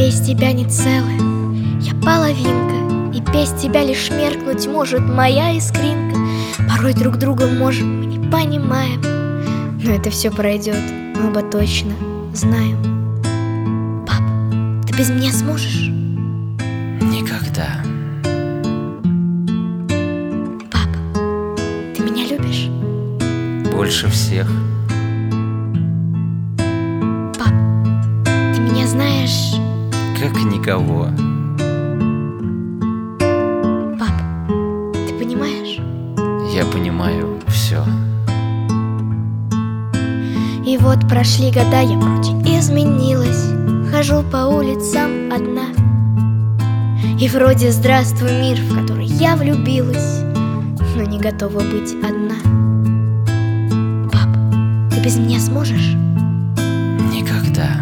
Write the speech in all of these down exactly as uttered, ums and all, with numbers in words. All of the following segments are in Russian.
без тебя не целая, я половинка, и без тебя лишь меркнуть может моя искринка. Порой друг друга можем, мы не понимаем, но это все пройдет, мы оба точно знаем. Пап, ты без меня сможешь? Никогда. Пап, ты меня любишь? Больше всех. Пап, ты меня знаешь? Как никого. Пап, ты понимаешь? Я понимаю все. И вот прошли года, я вроде изменилась, хожу по улицам одна. И вроде здравствуй, мир, в который я влюбилась, но не готова быть одна. Пап, ты без меня сможешь? Никогда.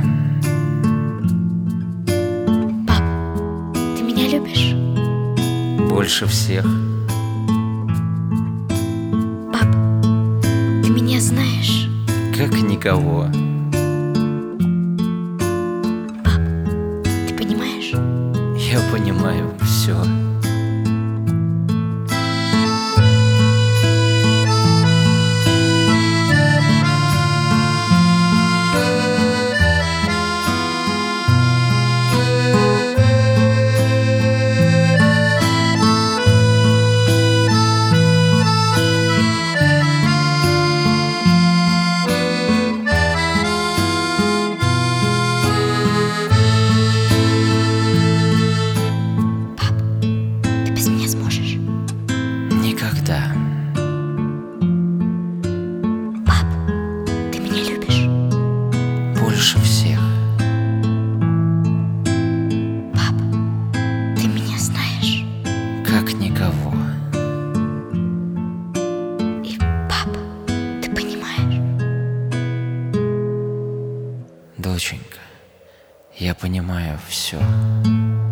Пап, ты меня любишь? Больше всех. Пап, ты меня знаешь? Как никого. Пап, ты понимаешь? Я понимаю все. Ты без меня сможешь? Никогда. Пап, ты меня любишь? Больше всех. Пап, ты меня знаешь? Как никого. И пап, ты понимаешь? Доченька, я понимаю все.